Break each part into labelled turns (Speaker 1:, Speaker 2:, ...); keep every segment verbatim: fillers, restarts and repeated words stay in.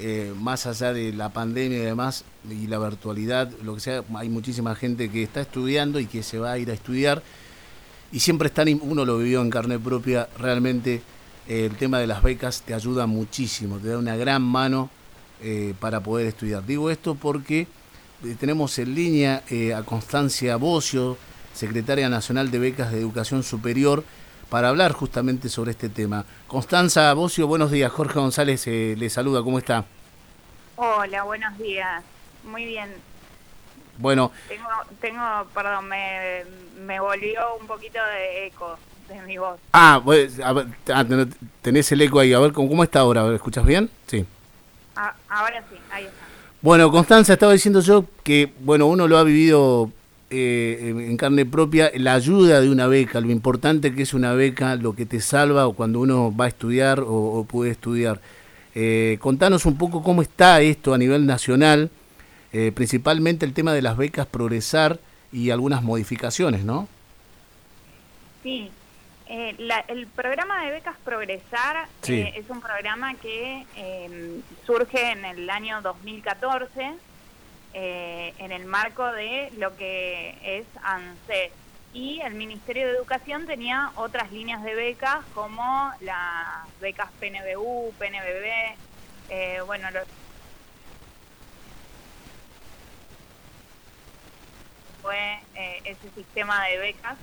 Speaker 1: eh, más allá de la pandemia y demás, y la virtualidad, lo que sea, hay muchísima gente que está estudiando y que se va a ir a estudiar, y siempre están, uno lo vivió en carne propia, realmente eh, el tema de las becas te ayuda muchísimo, te da una gran mano eh, para poder estudiar. Digo esto porque eh, tenemos en línea eh, a Constancia Bocio, secretaria nacional de Becas de Educación Superior, para hablar justamente sobre este tema. Constanza Bocio, buenos días. Jorge González eh, le saluda, ¿cómo está?
Speaker 2: Hola, buenos días. Muy bien.
Speaker 1: Bueno.
Speaker 2: Tengo, tengo perdón, me, me volvió un poquito de eco de mi voz.
Speaker 1: Ah, pues, a ver, tenés el eco ahí. A ver, ¿cómo está ahora? ¿Me escuchas bien? Sí.
Speaker 2: Ah, ahora sí, ahí está.
Speaker 1: Bueno, Constanza, estaba diciendo yo que, bueno, uno lo ha vivido Eh, en carne propia, la ayuda de una beca, lo importante que es una beca, lo que te salva o cuando uno va a estudiar o, o puede estudiar. Eh, contanos un poco cómo está esto a nivel nacional, eh, principalmente el tema de las becas Progresar y algunas modificaciones, ¿no?
Speaker 2: Sí, eh, la, el programa de becas Progresar
Speaker 1: sí.
Speaker 2: eh, es un programa que eh, surge en el año dos mil catorce, Eh, en el marco de lo que es ANSES, y el Ministerio de Educación tenía otras líneas de becas como las becas P N B U, P N B B, eh, bueno, lo, fue eh, ese sistema de becas,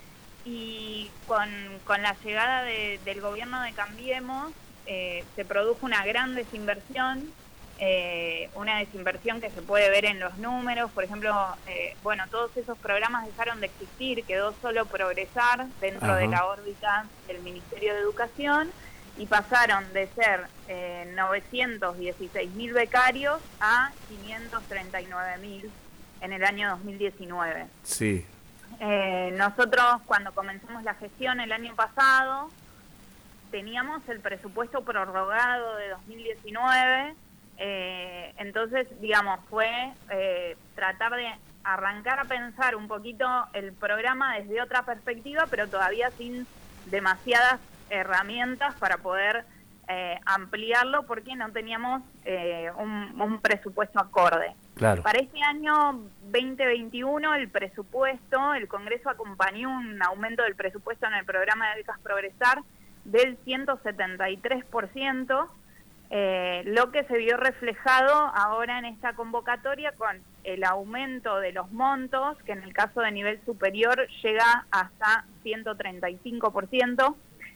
Speaker 2: y con, con la llegada de, del gobierno de Cambiemos eh, se produjo una gran desinversión. Eh, una desinversión que se puede ver en los números, por ejemplo, eh, bueno, todos esos programas dejaron de existir, quedó solo Progresar dentro Ajá. de la órbita del Ministerio de Educación, y pasaron de ser eh, novecientos dieciséis mil becarios a quinientos treinta y nueve mil en el año dos mil diecinueve.
Speaker 1: Sí.
Speaker 2: Eh, nosotros cuando comenzamos la gestión el año pasado, teníamos el presupuesto prorrogado de dos mil diecinueve, Eh, entonces, digamos, fue eh, tratar de arrancar a pensar un poquito el programa desde otra perspectiva, pero todavía sin demasiadas herramientas para poder eh, ampliarlo, porque no teníamos eh, un, un presupuesto acorde.
Speaker 1: Claro.
Speaker 2: Para este año veinte veintiuno, el presupuesto, el Congreso acompañó un aumento del presupuesto en el programa de becas Progresar del ciento setenta y tres por ciento, Eh, lo que se vio reflejado ahora en esta convocatoria con el aumento de los montos, que en el caso de nivel superior llega hasta ciento treinta y cinco por ciento,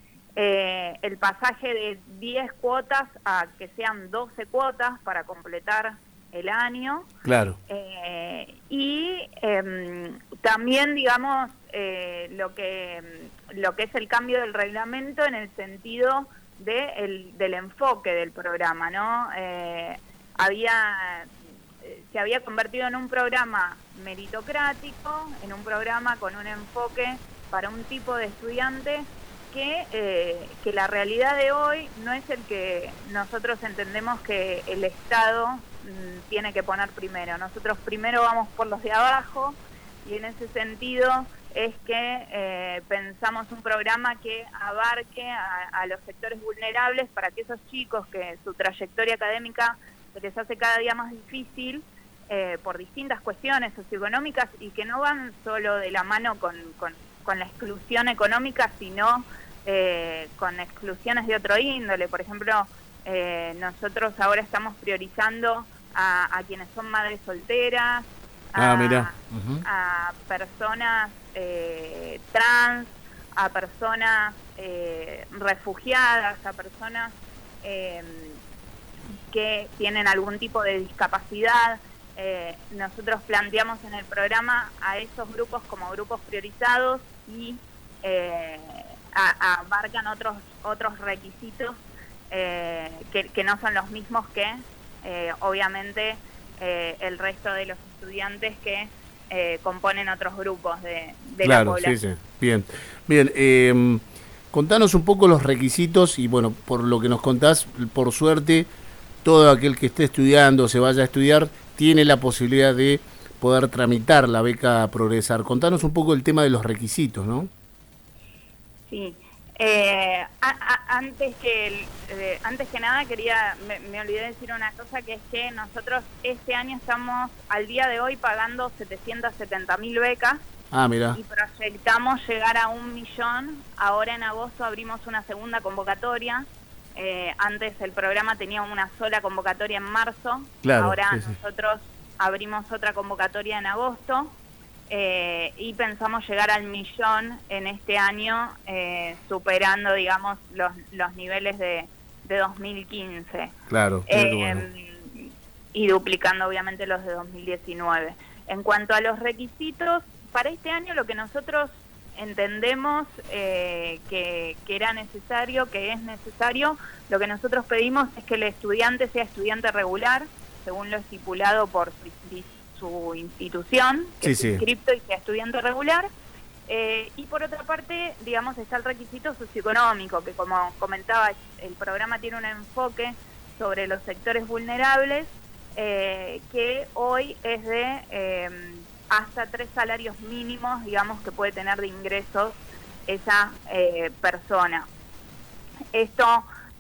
Speaker 2: eh, el pasaje de diez cuotas a que sean doce cuotas para completar el año.
Speaker 1: Claro.
Speaker 2: Eh, y eh, también, digamos, eh, lo que, lo que es el cambio del reglamento en el sentido De el, del enfoque del programa, ¿no? Eh, había eh, se había convertido en un programa meritocrático, en un programa con un enfoque para un tipo de estudiante que, eh, que la realidad de hoy no es el que nosotros entendemos que el Estado mm, tiene que poner primero. Nosotros primero vamos por los de abajo, y en ese sentido es que eh, pensamos un programa que abarque a, a los sectores vulnerables, para que esos chicos que su trayectoria académica se les hace cada día más difícil eh, por distintas cuestiones socioeconómicas, y que no van solo de la mano con, con, con la exclusión económica, sino eh, con exclusiones de otro índole. Por ejemplo, eh, nosotros ahora estamos priorizando a, a quienes son madres solteras,
Speaker 1: Ah,
Speaker 2: a,
Speaker 1: mira. Uh-huh.
Speaker 2: a personas eh, trans, a personas eh, refugiadas, a personas eh, que tienen algún tipo de discapacidad. Eh, nosotros planteamos en el programa a esos grupos como grupos priorizados, y eh, a, a abarcan otros otros requisitos eh, que, que no son los mismos que eh, obviamente eh, el resto de los estudiantes que eh, componen otros grupos de, de
Speaker 1: claro,
Speaker 2: la población.
Speaker 1: Sí, sí. Bien, bien. Eh, contanos un poco los requisitos y, bueno, por lo que nos contás, por suerte, todo aquel que esté estudiando, se vaya a estudiar, tiene la posibilidad de poder tramitar la beca Progresar. Contanos un poco el tema de los requisitos, ¿no?
Speaker 2: Sí. Eh, a, a, antes que el, eh, antes que nada quería, me, me olvidé de decir una cosa, que es que nosotros este año estamos al día de hoy pagando setecientas setenta mil becas.
Speaker 1: Ah, mira.
Speaker 2: Y proyectamos llegar a un millón. Ahora en agosto abrimos una segunda convocatoria. Eh, antes el programa tenía una sola convocatoria en marzo.
Speaker 1: Claro,
Speaker 2: ahora
Speaker 1: sí, sí.
Speaker 2: nosotros abrimos otra convocatoria en agosto. Eh, y pensamos llegar al millón en este año, eh, superando, digamos, los, los niveles de, de dos mil quince.
Speaker 1: Claro,
Speaker 2: Eh,
Speaker 1: bueno.
Speaker 2: Y duplicando, obviamente, los de dos mil diecinueve. En cuanto a los requisitos, para este año lo que nosotros entendemos eh, que, que era necesario, que es necesario, lo que nosotros pedimos es que el estudiante sea estudiante regular, según lo estipulado por su su institución, que
Speaker 1: sí,
Speaker 2: es
Speaker 1: sí.
Speaker 2: inscripto y sea estudiante regular, eh, y por otra parte, digamos, está el requisito socioeconómico, que como comentaba, el programa tiene un enfoque sobre los sectores vulnerables, eh, que hoy es de eh, hasta tres salarios mínimos, digamos, que puede tener de ingresos esa eh, persona. Esto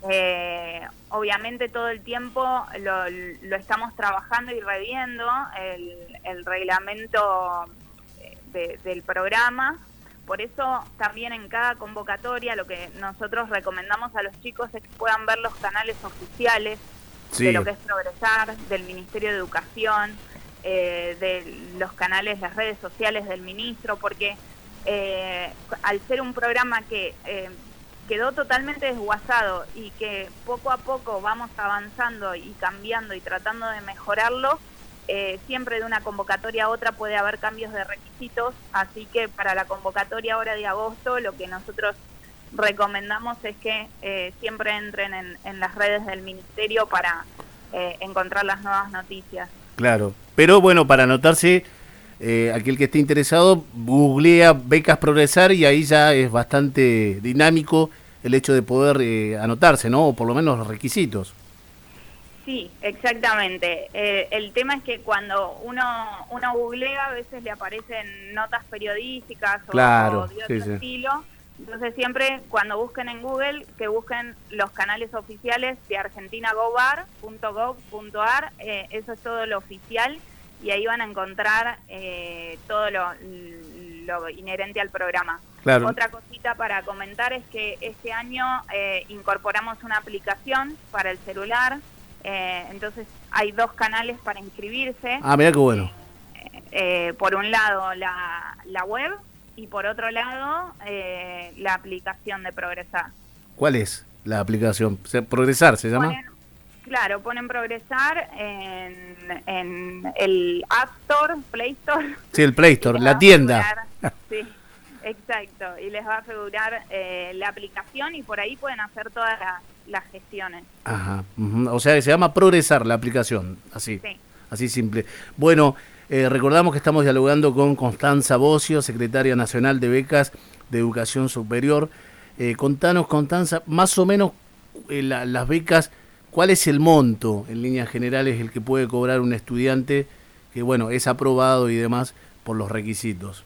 Speaker 2: Eh, obviamente todo el tiempo lo, lo estamos trabajando y reviendo el, el reglamento de, del programa. Por eso también en cada convocatoria lo que nosotros recomendamos a los chicos es que puedan ver los canales oficiales sí. de lo que es Progresar, del Ministerio de Educación, eh, de los canales, las redes sociales del ministro, porque eh, al ser un programa que eh, quedó totalmente desguazado y que poco a poco vamos avanzando y cambiando y tratando de mejorarlo, eh, siempre de una convocatoria a otra puede haber cambios de requisitos, así que para la convocatoria ahora de agosto lo que nosotros recomendamos es que eh, siempre entren en, en las redes del ministerio para eh, encontrar las nuevas noticias.
Speaker 1: Claro, pero bueno, para anotarse, eh, aquel que esté interesado, googlea Becas Progresar y ahí ya es bastante dinámico el hecho de poder eh, anotarse, ¿no? O por lo menos los requisitos.
Speaker 2: Sí, exactamente. Eh, el tema es que cuando uno uno googlea, a veces le aparecen notas periodísticas o,
Speaker 1: claro,
Speaker 2: o de otro
Speaker 1: sí, sí.
Speaker 2: estilo. Entonces siempre cuando busquen en Google, que busquen los canales oficiales de argentina gobar punto gov punto ar, eh, eso es todo lo oficial, y ahí van a encontrar eh, todo lo, lo inherente al programa.
Speaker 1: Claro.
Speaker 2: Otra cosita para comentar es que este año eh, incorporamos una aplicación para el celular, eh, entonces hay dos canales para inscribirse.
Speaker 1: Ah, mira qué bueno.
Speaker 2: Eh, eh, por un lado la, la web y por otro lado eh, la aplicación de Progresar.
Speaker 1: ¿Cuál es la aplicación? Progresar se llama.
Speaker 2: Ponen, claro, ponen Progresar en, en el App Store, Play Store.
Speaker 1: Sí, el Play Store, la tienda.
Speaker 2: Figurar, sí, exacto, y les va a figurar eh, la aplicación y por ahí pueden hacer todas la, las gestiones.
Speaker 1: Ajá, uh-huh. O sea, se llama Progresar la aplicación, así, sí. Así simple. Bueno, eh, recordamos que estamos dialogando con Constanza Bocio, secretaria nacional de Becas de Educación Superior. Eh, contanos, Constanza, más o menos eh, la, las becas, ¿cuál es el monto, en líneas generales, el que puede cobrar un estudiante que, bueno, es aprobado y demás por los requisitos?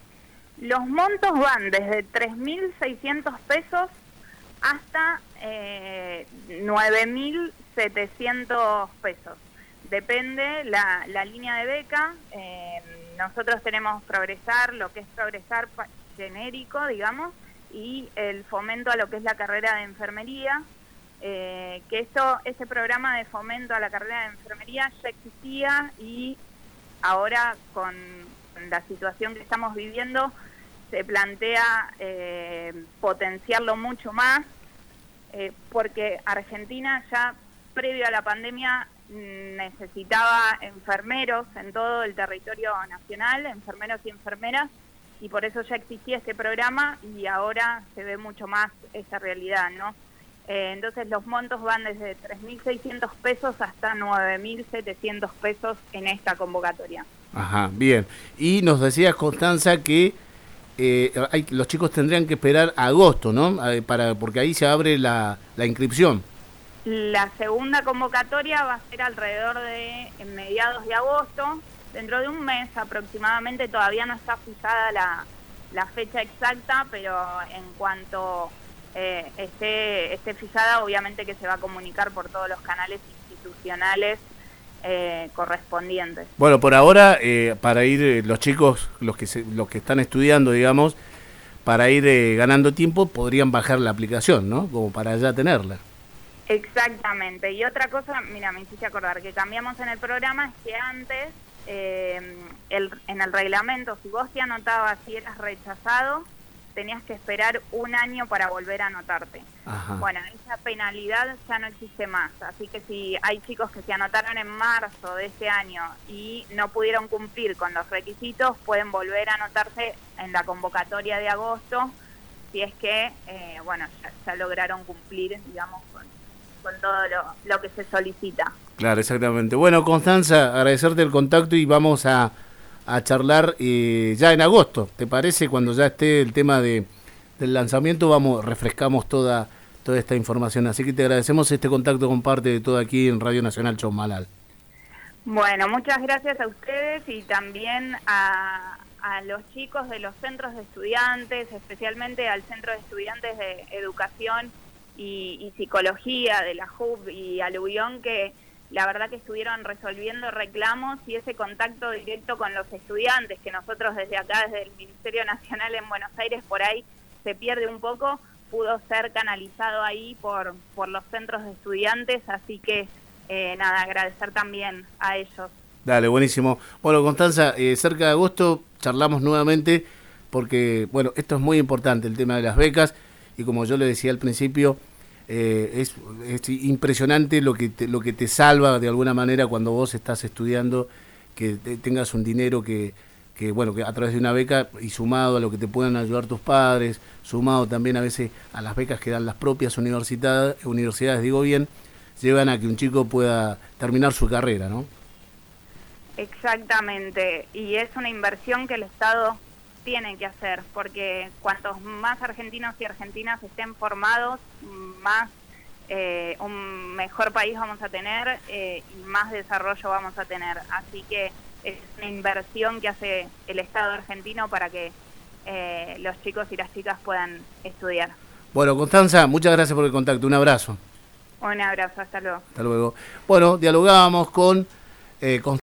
Speaker 2: Los montos van desde tres mil seiscientos pesos hasta eh, nueve mil setecientos pesos. Depende la, la línea de beca. Eh, nosotros tenemos Progresar, lo que es Progresar genérico, digamos, y el fomento a lo que es la carrera de enfermería. Eh, que esto, ese programa de fomento a la carrera de enfermería ya existía y ahora con la situación que estamos viviendo se plantea eh, potenciarlo mucho más, eh, porque Argentina ya previo a la pandemia necesitaba enfermeros en todo el territorio nacional, enfermeros y enfermeras, y por eso ya existía este programa y ahora se ve mucho más esa realidad, ¿no? Eh, entonces los montos van desde tres mil seiscientos pesos hasta nueve mil setecientos pesos en esta convocatoria.
Speaker 1: Ajá, bien. Y nos decías, Constanza, que eh, hay, los chicos tendrían que esperar a agosto, ¿no? Para, porque ahí se abre la, la inscripción.
Speaker 2: La segunda convocatoria va a ser alrededor de en mediados de agosto, dentro de un mes aproximadamente. Todavía no está fijada la, la fecha exacta, pero en cuanto eh, esté, esté fijada, obviamente que se va a comunicar por todos los canales institucionales eh, correspondientes.
Speaker 1: Bueno, por ahora, eh, para ir eh, los chicos, los que se, los que están estudiando, digamos, para ir eh, ganando tiempo, podrían bajar la aplicación, ¿no? Como para ya tenerla.
Speaker 2: Exactamente. Y otra cosa, mira, me hiciste acordar, que cambiamos en el programa, es que antes, eh, el, en el reglamento, si vos te anotabas y eras rechazado, tenías que esperar un año para volver a anotarte.
Speaker 1: Ajá.
Speaker 2: Bueno, esa penalidad ya no existe más, así que si hay chicos que se anotaron en marzo de este año y no pudieron cumplir con los requisitos, pueden volver a anotarse en la convocatoria de agosto, si es que, eh, bueno, ya, ya lograron cumplir, digamos, con, con todo lo, lo que se solicita.
Speaker 1: Claro, exactamente. Bueno, Constanza, agradecerte el contacto y vamos a... a charlar eh, ya en agosto, ¿te parece? Cuando ya esté el tema de del lanzamiento, vamos, refrescamos toda toda esta información. Así que te agradecemos este contacto con parte de todo aquí en Radio Nacional Chosmalal.
Speaker 2: Bueno, muchas gracias a ustedes y también a, a los chicos de los centros de estudiantes, especialmente al Centro de Estudiantes de Educación y, y Psicología de la J U B y Aluvión, que la verdad que estuvieron resolviendo reclamos y ese contacto directo con los estudiantes, que nosotros desde acá, desde el Ministerio Nacional en Buenos Aires, por ahí se pierde un poco, pudo ser canalizado ahí por, por los centros de estudiantes, así que eh, nada, agradecer también a ellos.
Speaker 1: Dale, buenísimo. Bueno, Constanza, eh, cerca de agosto charlamos nuevamente porque, bueno, esto es muy importante, el tema de las becas, y como yo le decía al principio, Eh, es, es impresionante lo que te, lo que te salva de alguna manera cuando vos estás estudiando, que te, tengas un dinero que, que, bueno, que a través de una beca y sumado a lo que te puedan ayudar tus padres, sumado también a veces a las becas que dan las propias universidades, universidades digo bien, llevan a que un chico pueda terminar su carrera, ¿no?
Speaker 2: Exactamente, y es una inversión que el Estado tienen que hacer, porque cuantos más argentinos y argentinas estén formados, más eh, un mejor país vamos a tener eh, y más desarrollo vamos a tener. Así que es una inversión que hace el Estado argentino para que eh, los chicos y las chicas puedan estudiar.
Speaker 1: Bueno, Constanza, muchas gracias por el contacto. Un abrazo.
Speaker 2: Un abrazo, hasta luego.
Speaker 1: Hasta luego. Bueno, dialogábamos con... Eh, con